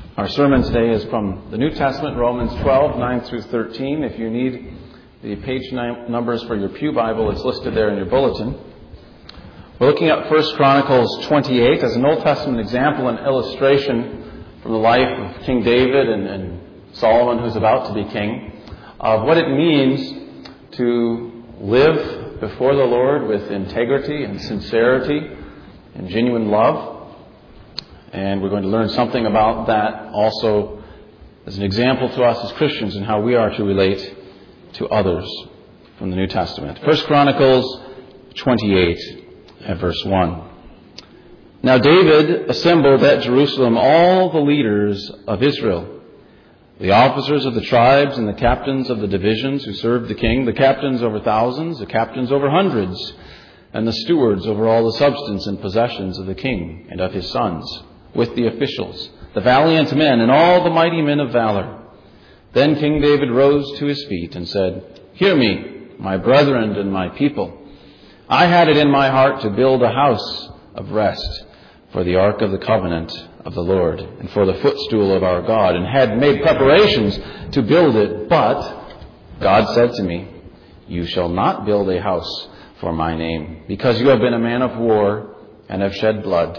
Our sermon today is from the New Testament, Romans 12, 9 through 13. If you need the page numbers for your pew Bible, it's listed there in your bulletin. We're looking at 1 Chronicles 28 as an Old Testament example and illustration from the life of King David and Solomon, who's about to be king, of what it means to live before the Lord with integrity and sincerity and genuine love. And we're going to learn something about that also as an example to us as Christians and how we are to relate to others from the New Testament. 1 Chronicles 28 at verse 1. Now David assembled at Jerusalem all the leaders of Israel, the officers of the tribes and the captains of the divisions who served the king, the captains over thousands, the captains over hundreds, and the stewards over all the substance and possessions of the king and of his sons, with the officials, the valiant men, and all the mighty men of valor. Then King David rose to his feet and said, "Hear me, my brethren and my people. I had it in my heart to build a house of rest for the ark of the covenant of the Lord and for the footstool of our God, and had made preparations to build it. But God said to me, 'You shall not build a house for my name, because you have been a man of war and have shed blood.'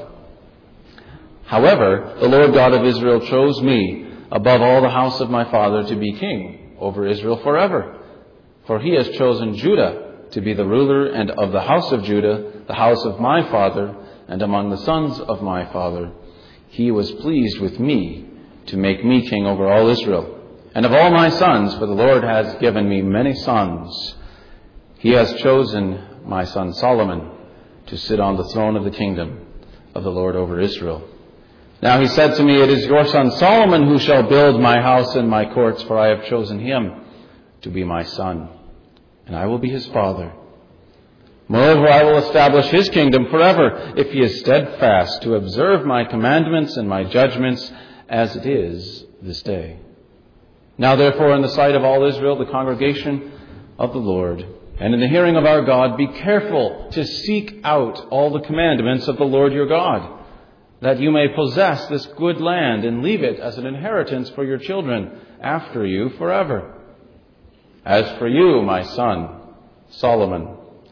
However, the Lord God of Israel chose me above all the house of my father to be king over Israel forever. For he has chosen Judah to be the ruler, and of the house of Judah, the house of my father, and among the sons of my father, he was pleased with me to make me king over all Israel. And of all my sons, for the Lord has given me many sons, he has chosen my son Solomon to sit on the throne of the kingdom of the Lord over Israel. Now he said to me, 'It is your son Solomon who shall build my house and my courts, for I have chosen him to be my son, and I will be his father. Moreover, I will establish his kingdom forever, if he is steadfast to observe my commandments and my judgments, as it is this day.' Now therefore, in the sight of all Israel, the congregation of the Lord, and in the hearing of our God, be careful to seek out all the commandments of the Lord your God, that you may possess this good land and leave it as an inheritance for your children after you forever. As for you, my son, Solomon,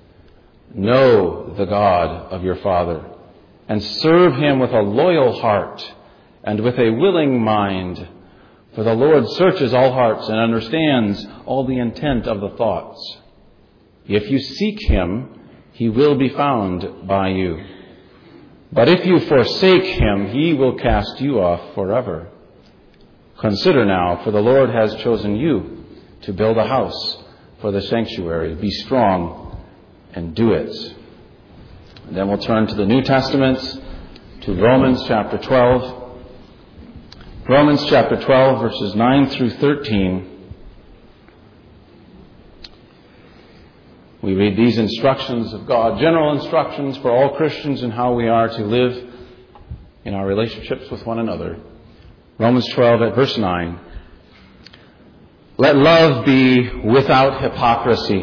know the God of your father, and serve him with a loyal heart and with a willing mind. For the Lord searches all hearts and understands all the intent of the thoughts. If you seek him, he will be found by you. But if you forsake him, he will cast you off forever. Consider now, for the Lord has chosen you to build a house for the sanctuary. Be strong and do it." And then we'll turn to the New Testament, to Romans chapter 12. Romans chapter 12, verses 9 through 13. We read these instructions of God, general instructions for all Christians in how we are to live in our relationships with one another. Romans 12 at verse 9. "Let love be without hypocrisy.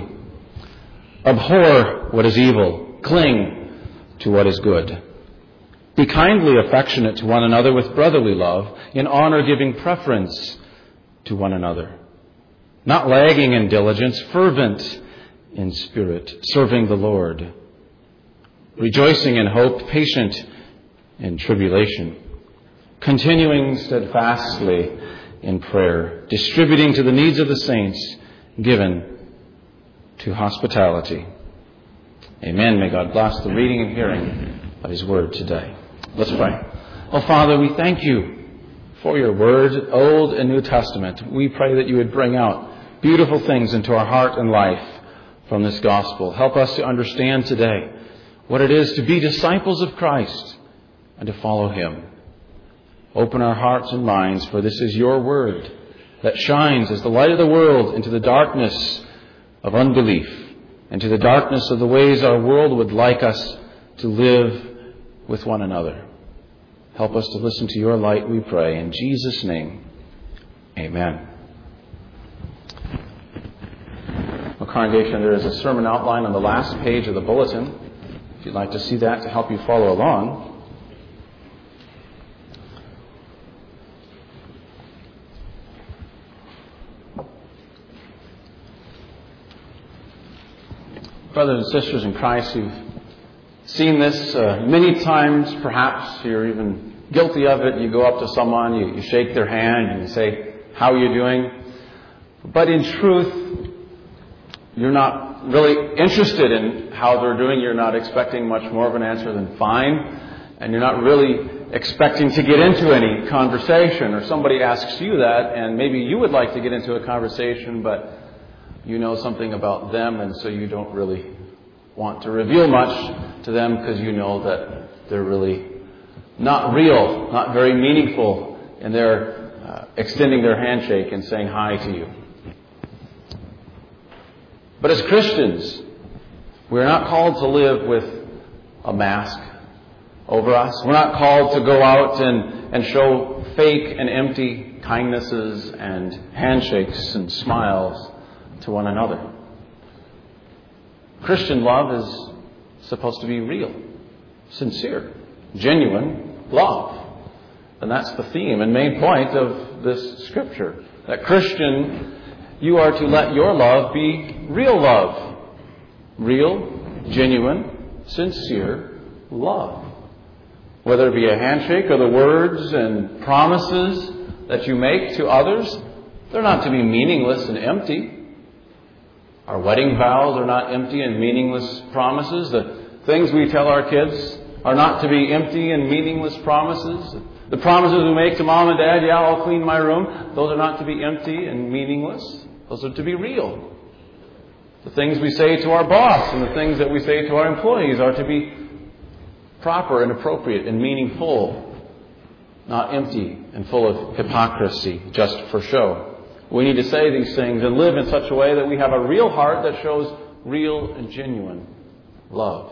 Abhor what is evil. Cling to what is good. Be kindly affectionate to one another with brotherly love, in honor giving preference to one another. Not lagging in diligence, fervent in spirit, serving the Lord. Rejoicing in hope, patient in tribulation. Continuing steadfastly in prayer, distributing to the needs of the saints, given to hospitality." Amen. May God bless the reading and hearing of his word today. Let's pray. Oh, Father, we thank you for your word, Old and New Testament. We pray that you would bring out beautiful things into our heart and life from this gospel. Help us to understand today what it is to be disciples of Christ and to follow him. Open our hearts and minds, for this is your word that shines as the light of the world into the darkness of unbelief, into the darkness of the ways our world would like us to live with one another. Help us to listen to your light, we pray. In Jesus' name, amen. Well, congregation, there is a sermon outline on the last page of the bulletin, if you'd like to see that to help you follow along. Brothers and sisters in Christ, you've seen this many times, perhaps. You're even guilty of it. You go up to someone, you shake their hand, and you say, "How are you doing?" But in truth, you're not really interested in how they're doing. You're not expecting much more of an answer than fine. And you're not really expecting to get into any conversation. Or somebody asks you that, and maybe you would like to get into a conversation, but you know something about them, and so you don't really want to reveal much to them because you know that they're really not real, not very meaningful in their extending their handshake and saying hi to you. But as Christians, we're not called to live with a mask over us. We're not called to go out and show fake and empty kindnesses and handshakes and smiles to one another. Christian love is supposed to be real, sincere, genuine love. And that's the theme and main point of this scripture. That Christian, you are to let your love be real love. Real, genuine, sincere love. Whether it be a handshake or the words and promises that you make to others, they're not to be meaningless and empty. Our wedding vows are not empty and meaningless promises. The things we tell our kids are not to be empty and meaningless promises. The promises we make to mom and dad, "Yeah, I'll clean my room," those are not to be empty and meaningless. Those are to be real. The things we say to our boss and the things that we say to our employees are to be proper and appropriate and meaningful, not empty and full of hypocrisy just for show. We need to say these things and live in such a way that we have a real heart that shows real and genuine love.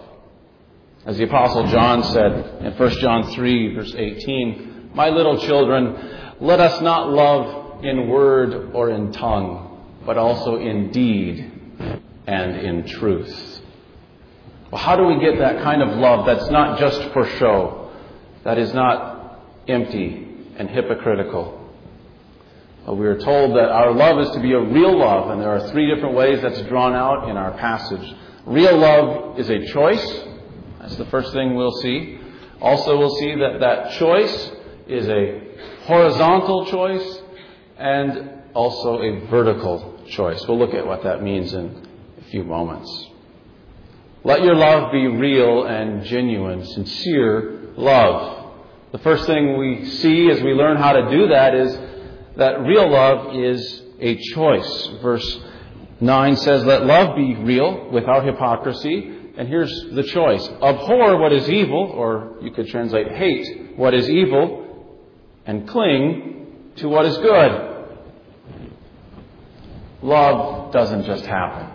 As the Apostle John said in 1 John 3, verse 18, "My little children, let us not love in word or in tongue, but also in deed and in truth." Well, how do we get that kind of love that's not just for show, that is not empty and hypocritical? Well, we are told that our love is to be a real love, and there are 3 different ways that's drawn out in our passage. Real love is a choice. That's the first thing we'll see. Also, we'll see that that choice is a horizontal choice and also a vertical choice. We'll look at what that means in a few moments. Let your love be real and genuine, sincere love. The first thing we see as we learn how to do that is that real love is a choice. Verse 9 says, "Let love be real without hypocrisy." And here's the choice. "Abhor what is evil," or you could translate hate what is evil, "and cling to what is good." Love doesn't just happen.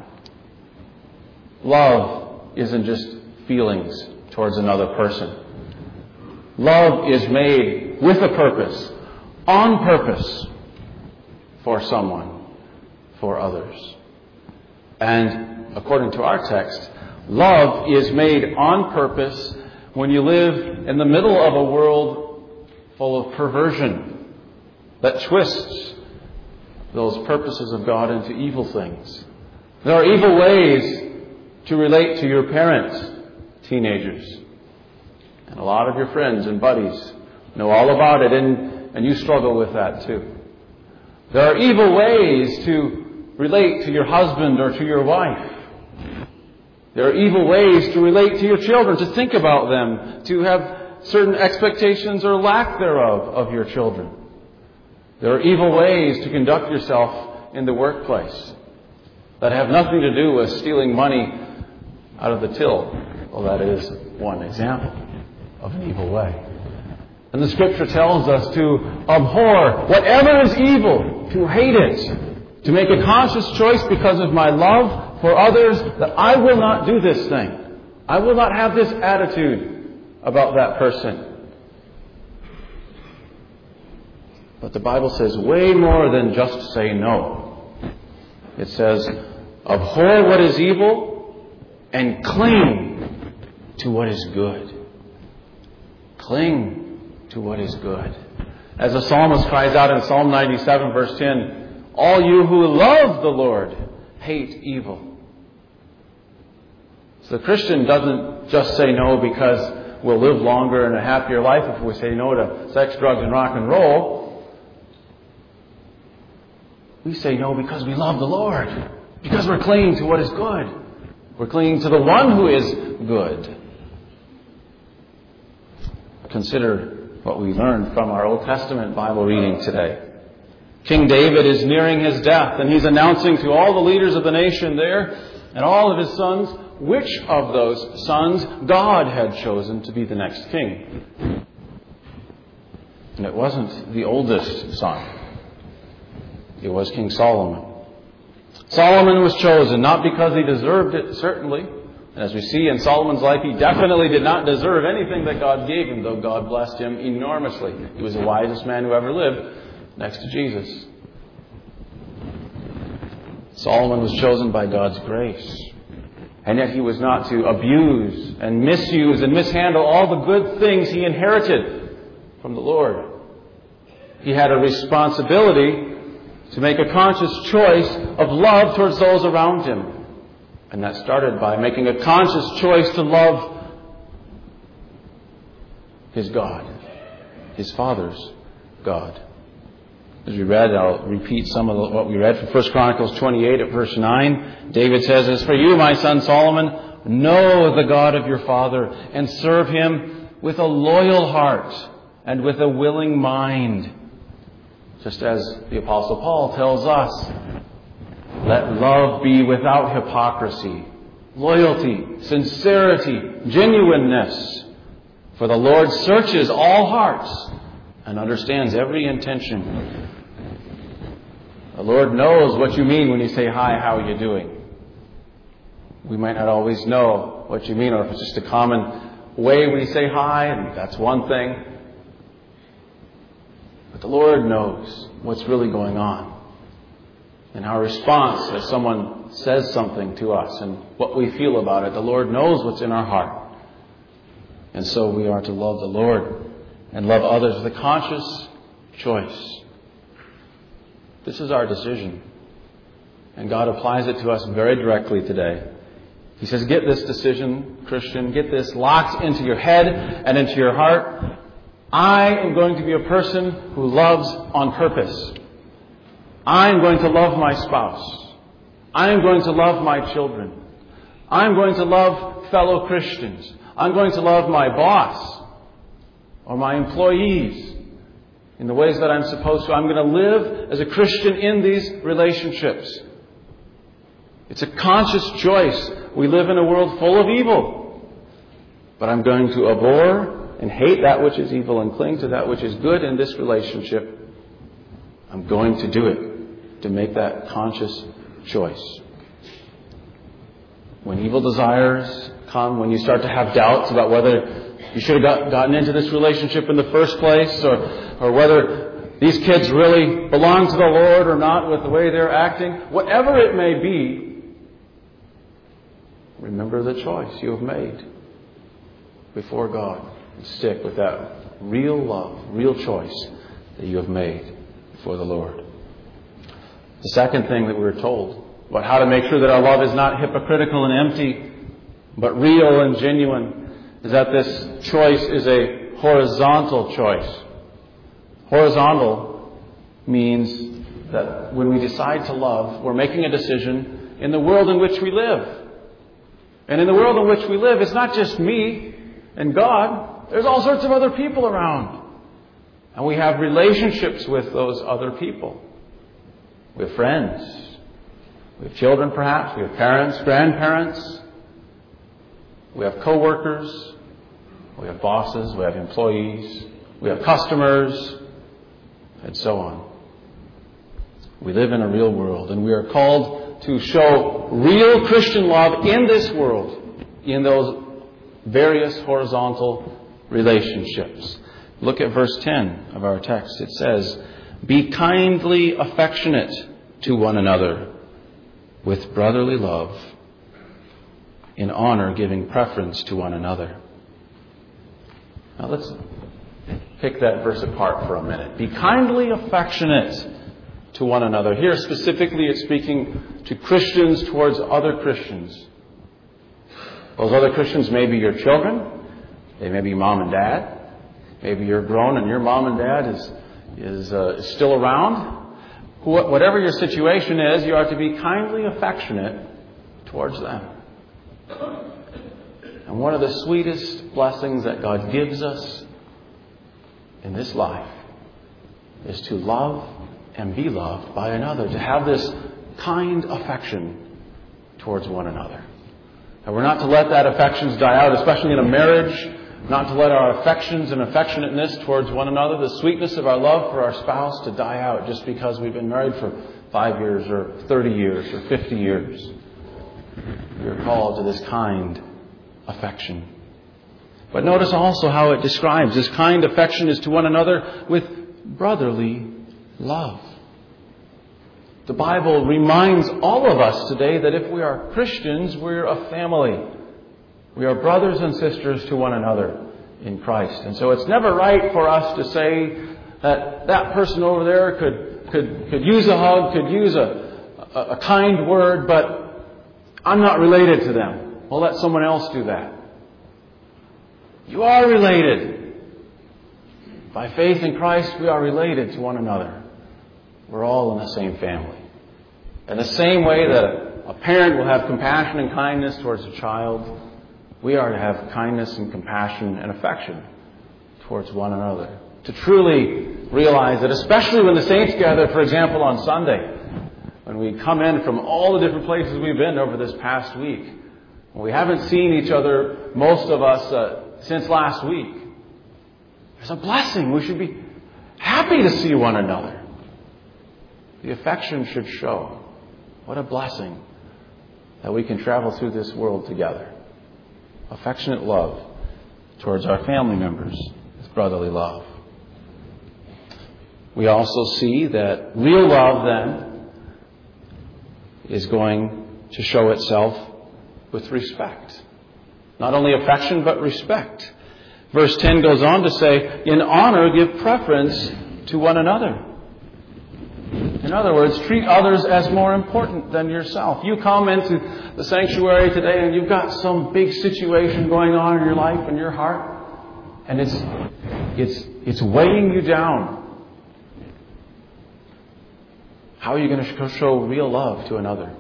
Love isn't just feelings towards another person. Love is made with a purpose, on purpose, for someone, for others. And according to our text, love is made on purpose when you live in the middle of a world full of perversion that twists those purposes of God into evil things. There are evil ways to relate to your parents, teenagers. And a lot of your friends and buddies know all about it, and you struggle with that too. There are evil ways to relate to your husband or to your wife. There are evil ways to relate to your children, to think about them, to have certain expectations or lack thereof of your children. There are evil ways to conduct yourself in the workplace that have nothing to do with stealing money out of the till. Well, that is one example of an evil way. And the Scripture tells us to abhor whatever is evil, to hate it, to make a conscious choice because of my love for others that I will not do this thing. I will not have this attitude about that person. But the Bible says way more than just say no. It says, abhor what is evil and cling to what is good. Cling to what is good. As the psalmist cries out in Psalm 97, verse 10, all you who love the Lord hate evil. So the Christian doesn't just say no because we'll live longer and a happier life if we say no to sex, drugs, and rock and roll. We say no because we love the Lord. Because we're clinging to what is good. We're clinging to the one who is good. Consider what we learned from our Old Testament Bible reading today. King David is nearing his death, and he's announcing to all the leaders of the nation there and all of his sons which of those sons God had chosen to be the next king. And it wasn't the oldest son. It was King Solomon. Solomon was chosen not because he deserved it, certainly. And as we see in Solomon's life, he definitely did not deserve anything that God gave him, though God blessed him enormously. He was the wisest man who ever lived, next to Jesus. Solomon was chosen by God's grace. And yet he was not to abuse and misuse and mishandle all the good things he inherited from the Lord. He had a responsibility to make a conscious choice of love towards those around him. And that started by making a conscious choice to love his God, his Father's God. As we read, I'll repeat some of what we read from 1 Chronicles 28 at verse 9. David says, "As for you, my son Solomon, know the God of your father and serve him with a loyal heart and with a willing mind." Just as the Apostle Paul tells us, let love be without hypocrisy, loyalty, sincerity, genuineness. For the Lord searches all hearts and understands every intention. The Lord knows what you mean when you say, "Hi, how are you doing?" We might not always know what you mean, or if it's just a common way we say hi, and that's one thing. But the Lord knows what's really going on. And our response as someone says something to us and what we feel about it, the Lord knows what's in our heart. And so we are to love the Lord and love others with a conscious choice. This is our decision. And God applies it to us very directly today. He says, get this decision, Christian, get this locked into your head and into your heart. I am going to be a person who loves on purpose. I am going to love my spouse. I am going to love my children. I am going to love fellow Christians. I'm going to love my boss or my employees in the ways that I'm supposed to. I'm going to live as a Christian in these relationships. It's a conscious choice. We live in a world full of evil. But I'm going to abhor and hate that which is evil and cling to that which is good in this relationship. I'm going to do it, to make that conscious choice. When evil desires come, when you start to have doubts about whether you should have gotten into this relationship in the first place, or whether these kids really belong to the Lord or not with the way they're acting, whatever it may be, remember the choice you have made before God. And stick with that real love, real choice that you have made before the Lord. The second thing that we're told about how to make sure that our love is not hypocritical and empty, but real and genuine, is that this choice is a horizontal choice. Horizontal means that when we decide to love, we're making a decision in the world in which we live. And in the world in which we live, it's not just me and God. There's all sorts of other people around. And we have relationships with those other people. We have friends. We have children perhaps. We have parents, grandparents. We have co-workers. We have bosses. We have employees. We have customers. And so on. We live in a real world. And we are called to show real Christian love in this world. In those various horizontal relationships. Look at verse 10 of our text. It says, "Be kindly affectionate to one another with brotherly love, in honor giving preference to one another." Now let's pick that verse apart for a minute. Be kindly affectionate to one another. Here specifically it's speaking to Christians towards other Christians. Those other Christians may be your children. They may be mom and dad. Maybe you're grown and your mom and dad is still around. Whatever your situation is, you are to be kindly affectionate towards them. And one of the sweetest blessings that God gives us in this life is to love and be loved by another, to have this kind affection towards one another. And we're not to let that affections die out, especially in a marriage, not to let our affections and affectionateness towards one another, the sweetness of our love for our spouse to die out just because we've been married for 5 years or 30 years or 50 years. We are called to this kind affection. But notice also how it describes this kind affection is to one another with brotherly love. The Bible reminds all of us today that if we are Christians, we're a family. We are brothers and sisters to one another in Christ. And so it's never right for us to say that that person over there could use a hug, could use a kind word, but I'm not related to them. We'll let someone else do that. You are related. By faith in Christ, we are related to one another. We're all in the same family. In the same way that a parent will have compassion and kindness towards a child, we are to have kindness and compassion and affection towards one another. To truly realize that, especially when the saints gather, for example, on Sunday, when we come in from all the different places we've been over this past week, when we haven't seen each other, most of us, since last week, there's a blessing. We should be happy to see one another. The affection should show. What a blessing that we can travel through this world together. Affectionate love towards our family members with brotherly love. We also see that real love then is going to show itself with respect. Not only affection, but respect. Verse 10 goes on to say, in honor, give preference to one another. In other words, treat others as more important than yourself. You come into the sanctuary today and you've got some big situation going on in your life and your heart, and it's weighing you down. How are you going to show real love to another?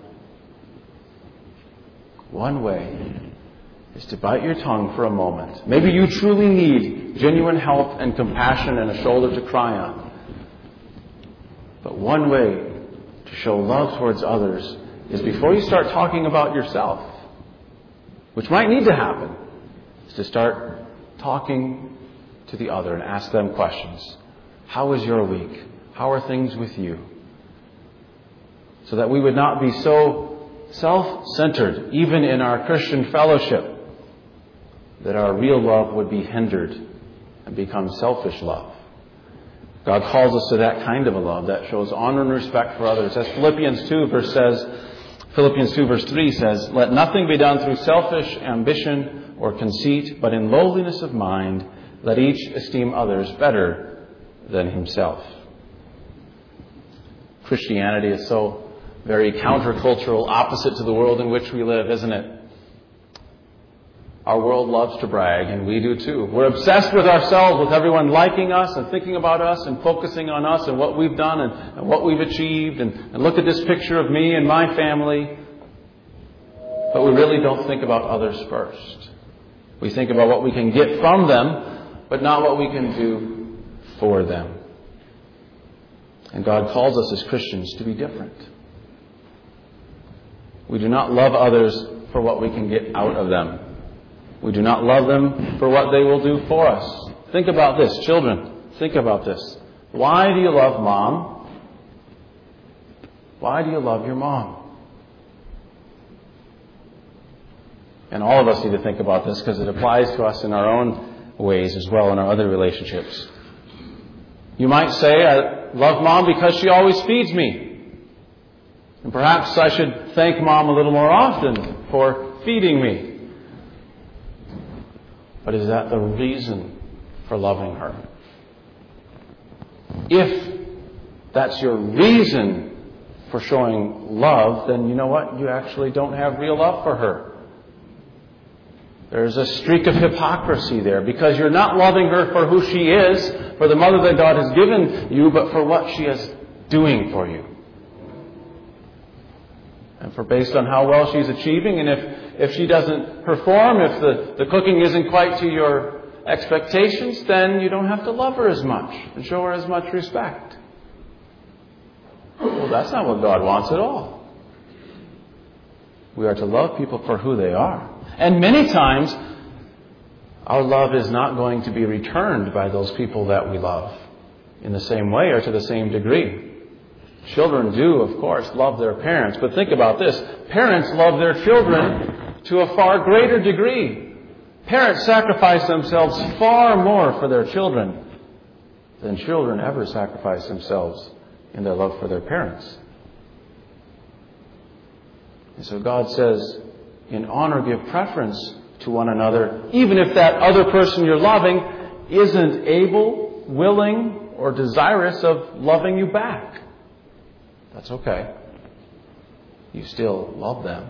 One way is to bite your tongue for a moment. Maybe you truly need genuine help and compassion and a shoulder to cry on. But one way to show love towards others is before you start talking about yourself, which might need to happen, is to start talking to the other and ask them questions. How is your week? How are things with you? So that we would not be so self-centered, even in our Christian fellowship, that our real love would be hindered and become selfish love. God calls us to that kind of a love that shows honor and respect for others. As Philippians 2 verse 3 says, let nothing be done through selfish ambition or conceit, but in lowliness of mind, let each esteem others better than himself. Christianity is so very countercultural, opposite to the world in which we live, isn't it? Our world loves to brag, and we do too. We're obsessed with ourselves, with everyone liking us and thinking about us and focusing on us and what we've done and what we've achieved. And look at this picture of me and my family. But we really don't think about others first. We think about what we can get from them, but not what we can do for them. And God calls us as Christians to be different. We do not love others for what we can get out of them. We do not love them for what they will do for us. Think about this, children. Think about this. Why do you love mom? Why do you love your mom? And all of us need to think about this because it applies to us in our own ways as well in our other relationships. You might say, I love mom because she always feeds me. And perhaps I should thank mom a little more often for feeding me. But is that the reason for loving her? If that's your reason for showing love, then you know what? You actually don't have real love for her. There's a streak of hypocrisy there because you're not loving her for who she is, for the mother that God has given you, but for what she is doing for you. And for based on how well she's achieving, and if she doesn't perform, if the cooking isn't quite to your expectations, then you don't have to love her as much and show her as much respect. Well, that's not what God wants at all. We are to love people for who they are. And many times, our love is not going to be returned by those people that we love in the same way or to the same degree. Children do, of course, love their parents. But think about this. Parents love their children to a far greater degree. Parents sacrifice themselves far more for their children than children ever sacrifice themselves in their love for their parents. And so God says, in honor, give preference to one another, even if that other person you're loving isn't able, willing, or desirous of loving you back. That's okay. You still love them.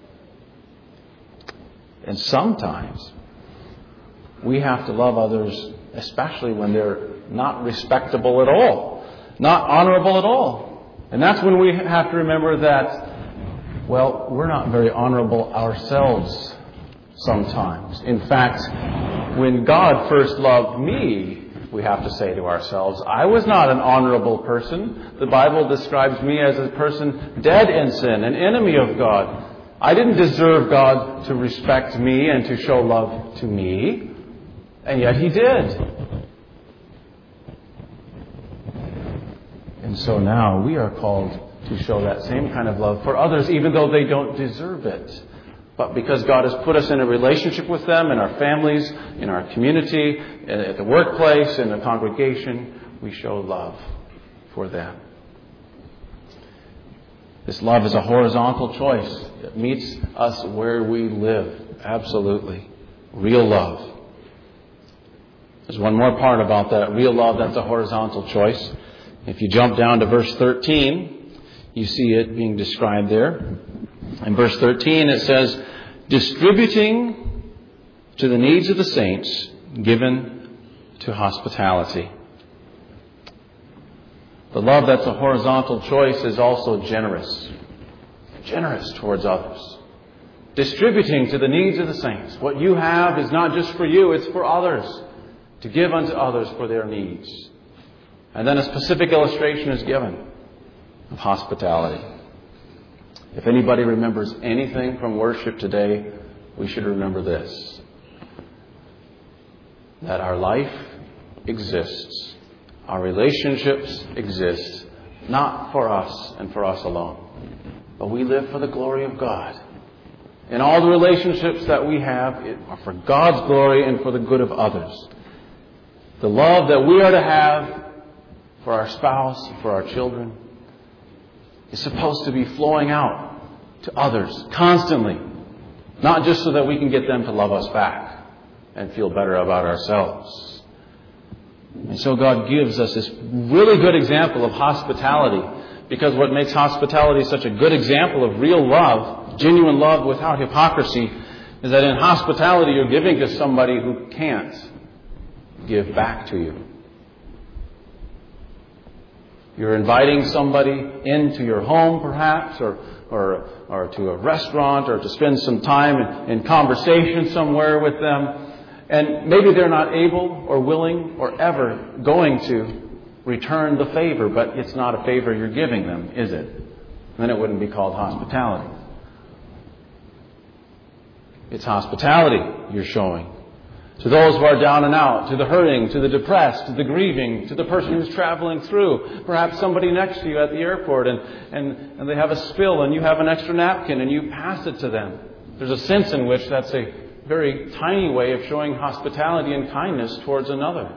And sometimes we have to love others, especially when they're not respectable at all, not honorable at all. And that's when we have to remember that, well, we're not very honorable ourselves sometimes. In fact, when God first loved me, we have to say to ourselves, I was not an honorable person. The Bible describes me as a person dead in sin, an enemy of God. I didn't deserve God to respect me and to show love to me, and yet He did. And so now we are called to show that same kind of love for others, even though they don't deserve it. But because God has put us in a relationship with them, in our families, in our community, at the workplace, in the congregation, we show love for them. This love is a horizontal choice. It meets us where we live. Absolutely. Real love. There's one more part about that. Real love, that's a horizontal choice. If you jump down to verse 13, you see it being described there. In verse 13 it says, distributing to the needs of the saints, given to hospitality. The love that's a horizontal choice is also generous. Generous towards others. Distributing to the needs of the saints. What you have is not just for you, it's for others. To give unto others for their needs. And then a specific illustration is given of hospitality. If anybody remembers anything from worship today, we should remember this. That our life exists. Our relationships exist. Not for us and for us alone. But we live for the glory of God. And all the relationships that we have are for God's glory and for the good of others. The love that we are to have for our spouse, for our children, is supposed to be flowing out to others constantly. Not just so that we can get them to love us back and feel better about ourselves. And so God gives us this really good example of hospitality. Because what makes hospitality such a good example of real love, genuine love without hypocrisy, is that in hospitality you're giving to somebody who can't give back to you. You're inviting somebody into your home, perhaps, or to a restaurant, or to spend some time in conversation somewhere with them. And maybe they're not able or willing or ever going to return the favor, but it's not a favor you're giving them, is it? Then it wouldn't be called hospitality. It's hospitality you're showing. To those who are down and out, to the hurting, to the depressed, to the grieving, to the person who's traveling through. Perhaps somebody next to you at the airport and they have a spill and you have an extra napkin and you pass it to them. There's a sense in which that's a very tiny way of showing hospitality and kindness towards another.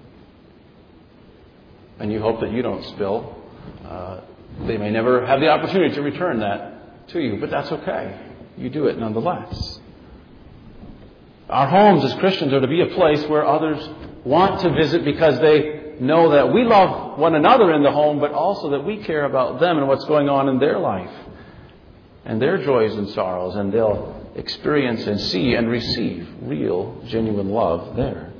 And you hope that you don't spill. They may never have the opportunity to return that to you, but that's okay. You do it nonetheless. Our homes as Christians are to be a place where others want to visit because they know that we love one another in the home, but also that we care about them and what's going on in their life and their joys and sorrows. And they'll experience and see and receive real, genuine love there.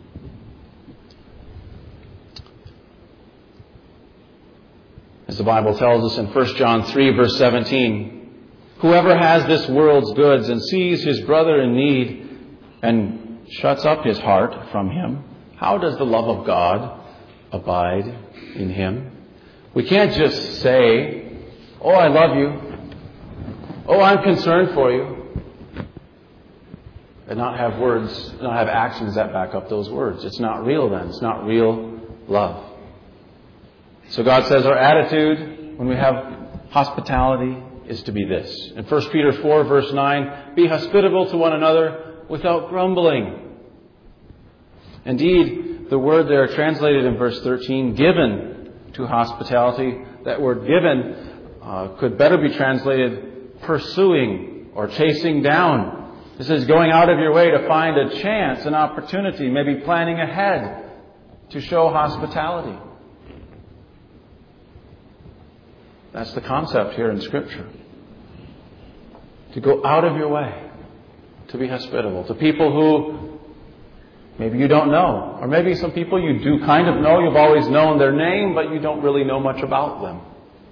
As the Bible tells us in 1 John 3, verse 17, whoever has this world's goods and sees his brother in need and shuts up his heart from him, how does the love of God abide in him? We can't just say, oh, I love you. Oh, I'm concerned for you. And not have words, not have actions that back up those words. It's not real then. It's not real love. So God says our attitude when we have hospitality is to be this. In 1 Peter 4, verse 9, be hospitable to one another without grumbling. Indeed, the word there translated in verse 13, given to hospitality, that word given could better be translated pursuing or chasing down. This is going out of your way to find a chance, an opportunity, maybe planning ahead to show hospitality. That's the concept here in Scripture. To go out of your way to be hospitable to people who maybe you don't know, or maybe some people you do kind of know. You've always known their name, but you don't really know much about them.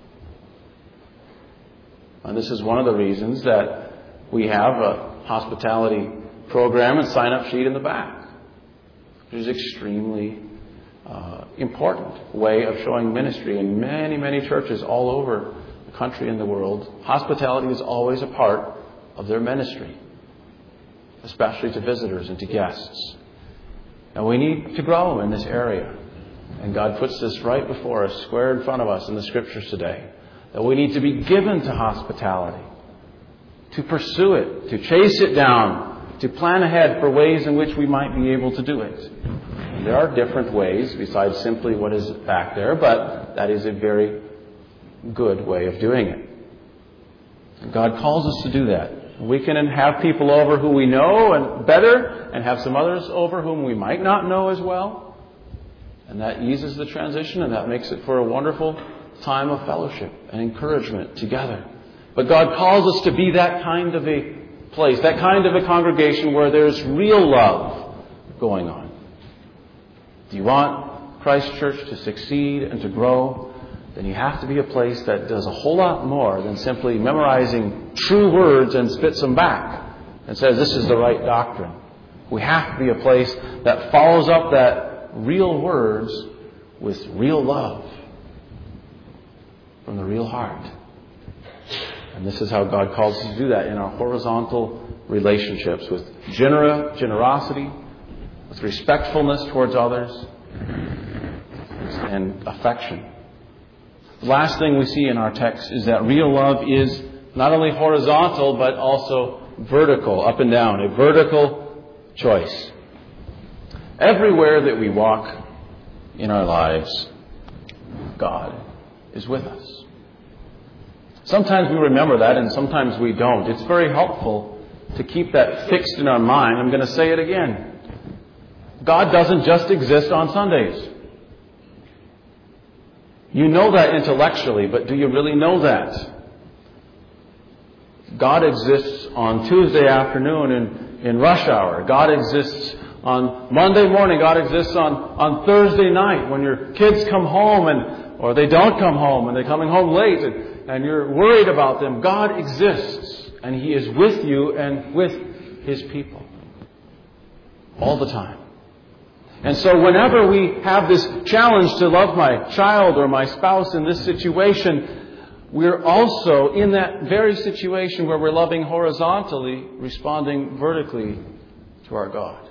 And this is one of the reasons that we have a hospitality program and sign-up sheet in the back, which is extremely important way of showing ministry in many, many churches all over the country and the world. Hospitality is always a part of their ministry, especially to visitors and to guests. And we need to grow in this area. And God puts this right before us, square in front of us in the Scriptures today, that we need to be given to hospitality, to pursue it, to chase it down, to plan ahead for ways in which we might be able to do it. And there are different ways besides simply what is back there, but that is a very good way of doing it. And God calls us to do that. We can have people over who we know and better, and have some others over whom we might not know as well. And that eases the transition, and that makes it for a wonderful time of fellowship and encouragement together. But God calls us to be that kind of a place, that kind of a congregation where there's real love going on. Do you want Christ Church to succeed and to grow? Then you have to be a place that does a whole lot more than simply memorizing true words and spits them back and says this is the right doctrine. We have to be a place that follows up that real words with real love from the real heart. And this is how God calls us to do that in our horizontal relationships with generosity, with respectfulness towards others, and affection. The last thing we see in our text is that real love is not only horizontal but also vertical, up and down, a vertical choice. Everywhere that we walk in our lives, God is with us. Sometimes we remember that and sometimes we don't. It's very helpful to keep that fixed in our mind. I'm going to say it again. God doesn't just exist on Sundays. You know that intellectually, but do you really know that? God exists on Tuesday afternoon in rush hour. God exists on Monday morning. God exists on Thursday night when your kids come home or they don't come home and they're coming home late and you're worried about them. God exists and He is with you and with His people all the time. And so whenever we have this challenge to love my child or my spouse in this situation, we're also in that very situation where we're loving horizontally, responding vertically to our God.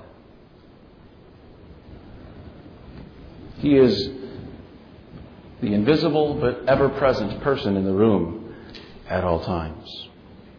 He is the invisible but ever-present person in the room at all times.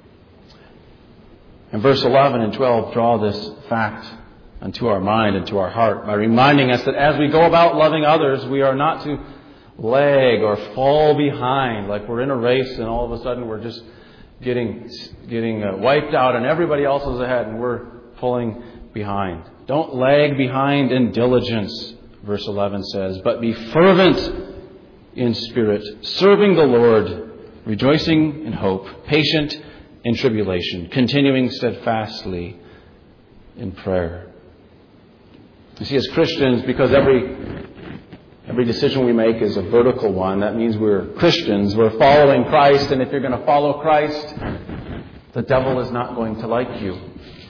And verse 11 and 12 draw this fact into our mind and to our heart by reminding us that as we go about loving others, we are not to lag or fall behind like we're in a race and all of a sudden we're just getting wiped out and everybody else is ahead and we're pulling behind. Don't lag behind in diligence, verse 11 says, but be fervent in spirit, serving the Lord, rejoicing in hope, patient in tribulation, continuing steadfastly in prayer. You see, as Christians, because every decision we make is a vertical one, that means we're Christians, we're following Christ, and if you're going to follow Christ, the devil is not going to like you.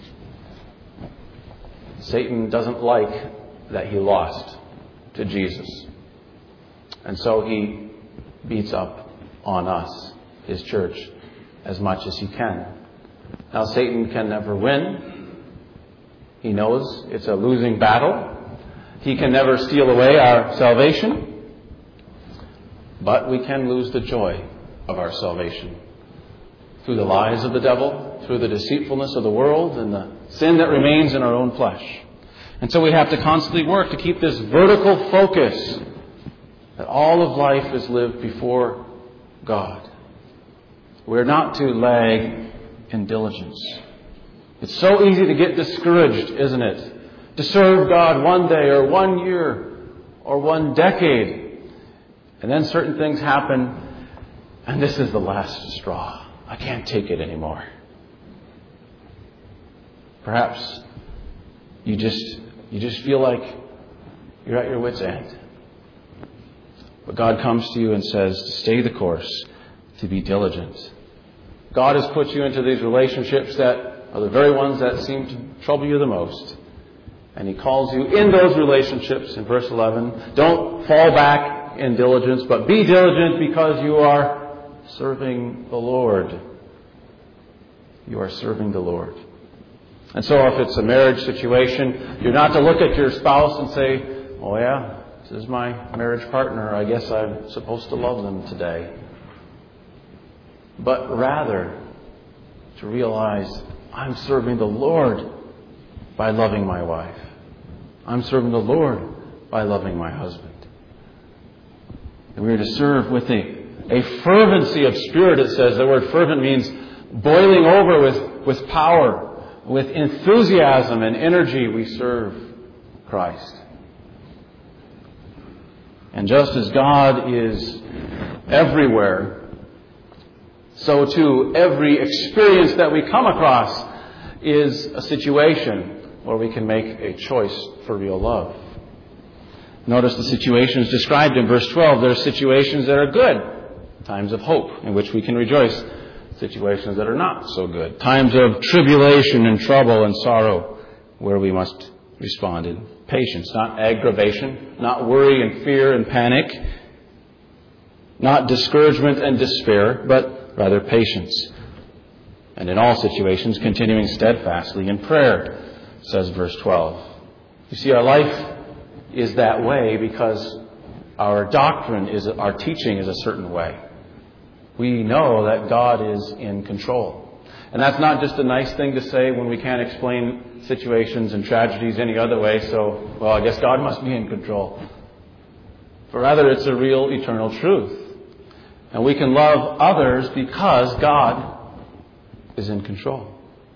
Satan doesn't like that he lost to Jesus. And so he beats up on us, his church, as much as he can. Now, Satan can never win. He knows it's a losing battle. He can never steal away our salvation. But we can lose the joy of our salvation through the lies of the devil, through the deceitfulness of the world, and the sin that remains in our own flesh. And so we have to constantly work to keep this vertical focus that all of life is lived before God. We're not to lag in diligence. It's so easy to get discouraged, isn't it? To serve God one day or 1 year or 1 decade. And then certain things happen, and this is the last straw. I can't take it anymore. Perhaps you just feel like you're at your wit's end. But God comes to you and says to stay the course, to be diligent. God has put you into these relationships that are the very ones that seem to trouble you the most. And He calls you in those relationships in verse 11. Don't fall back in diligence, but be diligent because you are serving the Lord. You are serving the Lord. And so if it's a marriage situation, you're not to look at your spouse and say, oh yeah, this is my marriage partner. I guess I'm supposed to love them today. But rather to realize I'm serving the Lord by loving my wife. I'm serving the Lord by loving my husband. And we're to serve with a fervency of spirit, it says. The word fervent means boiling over with power. With enthusiasm and energy, we serve Christ. And just as God is everywhere, so too every experience that we come across is a situation where we can make a choice for real love. Notice the situations described in verse 12. There are situations that are good, times of hope in which we can rejoice. Situations that are not so good. Times of tribulation and trouble and sorrow where we must respond in patience, not aggravation, not worry and fear and panic, not discouragement and despair, but rather patience. And in all situations, continuing steadfastly in prayer, says verse 12. You see, our life is that way because our doctrine our teaching is a certain way. We know that God is in control. And that's not just a nice thing to say when we can't explain situations and tragedies any other way, so, well, I guess God must be in control. But rather, it's a real eternal truth. And we can love others because God is in control.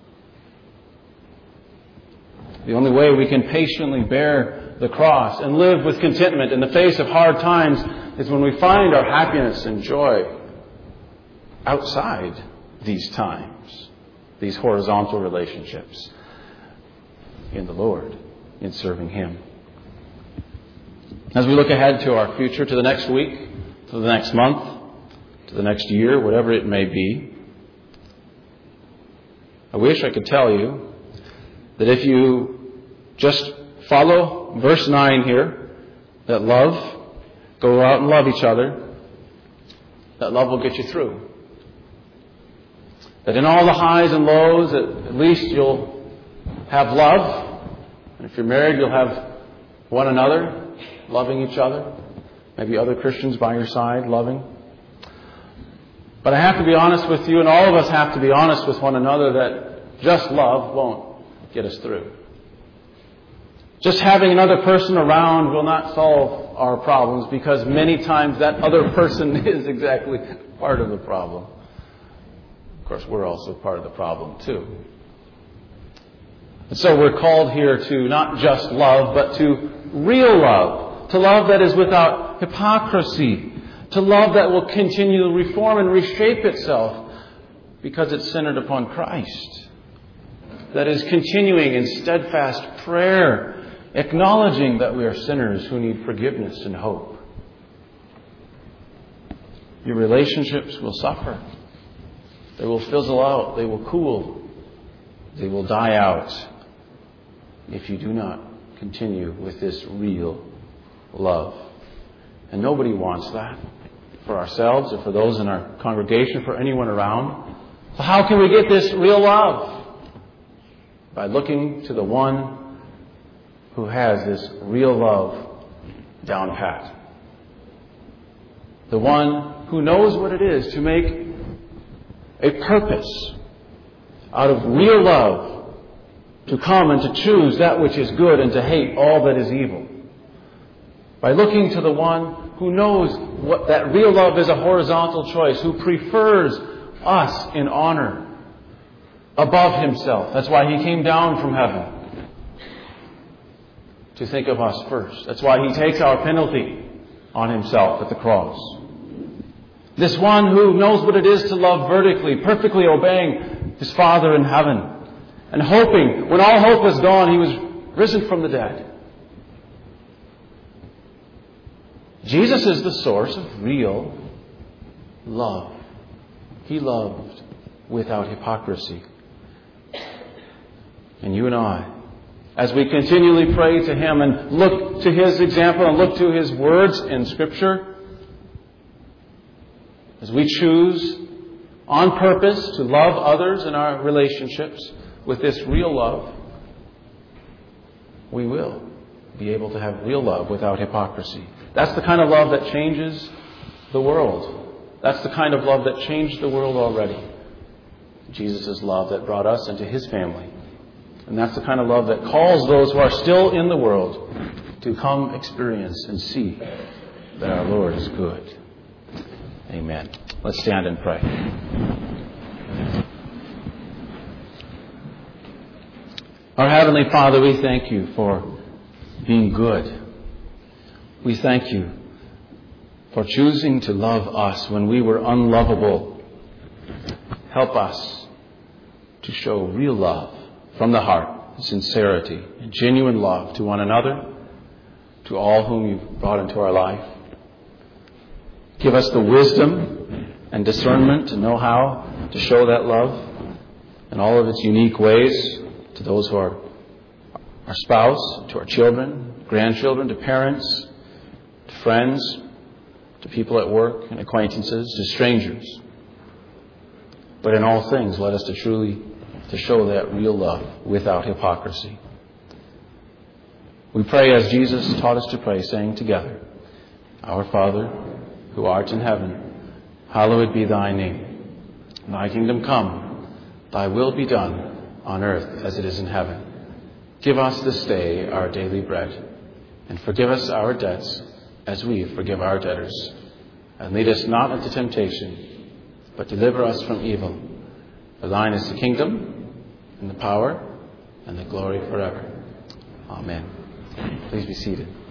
The only way we can patiently bear the cross and live with contentment in the face of hard times is when we find our happiness and joy outside these times, these horizontal relationships in the Lord, in serving Him. As we look ahead to our future, to the next week, to the next month, to the next year, whatever it may be, I wish I could tell you that if you just follow verse 9 here, that go out and love each other, that love will get you through. That in all the highs and lows, at least you'll have love. And if you're married, you'll have one another, loving each other. Maybe other Christians by your side, loving. But I have to be honest with you, and all of us have to be honest with one another, that just love won't get us through. Just having another person around will not solve our problems, because many times that other person is exactly part of the problem. Of course, we're also part of the problem too. And so we're called here to not just love, but to real love. To love that is without hypocrisy. To love that will continue to reform and reshape itself. because it's centered upon Christ. That is continuing in steadfast prayer, acknowledging that we are sinners who need forgiveness and hope. Your relationships will suffer. They will fizzle out. They will cool. They will die out if you do not continue with this real love. And nobody wants that for ourselves or for those in our congregation, for anyone around. So how can we get this real love? By looking to the one who has this real love down pat. The one who knows what it is to make a purpose out of real love to come and to choose that which is good and to hate all that is evil. By looking to the one who knows what that real love is, a horizontal choice, who prefers us in honor above himself. That's why he came down from heaven, to think of us first. That's why he takes our penalty on himself at the cross. This one who knows what it is to love vertically, perfectly obeying his Father in heaven, and hoping, when all hope was gone, he was risen from the dead. Jesus is the source of real love. He loved without hypocrisy. And you and I, as we continually pray to him and look to his example and look to his words in Scripture, as we choose on purpose to love others in our relationships with this real love, we will be able to have real love without hypocrisy. That's the kind of love that changes the world. That's the kind of love that changed the world already. Jesus' love that brought us into his family. And that's the kind of love that calls those who are still in the world to come experience and see that our Lord is good. Amen. Let's stand and pray. Our Heavenly Father, we thank you for being good. We thank you for choosing to love us when we were unlovable. Help us to show real love from the heart, sincerity, and genuine love to one another, to all whom you've brought into our life. Give us the wisdom and discernment to know how to show that love in all of its unique ways to those who are our spouse, to our children, grandchildren, to parents, to friends, to people at work and acquaintances, to strangers. But in all things, let us to show that real love without hypocrisy. We pray as Jesus taught us to pray, saying together, Our Father, who art in heaven, hallowed be thy name. Thy kingdom come, thy will be done on earth as it is in heaven. Give us this day our daily bread, and forgive us our debts as we forgive our debtors. And lead us not into temptation, but deliver us from evil. For thine is the kingdom, and the power, and the glory forever. Amen. Please be seated.